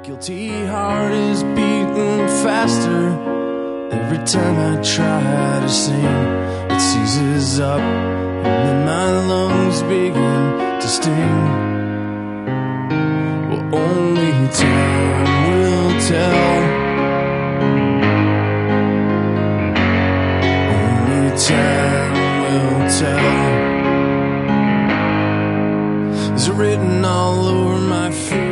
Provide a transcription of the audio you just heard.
guilty heart is beating faster every time I try to sing. It seizes up and then my lungs begin to sting. Well, only time will tell. Only time will tell. It's written all over my face.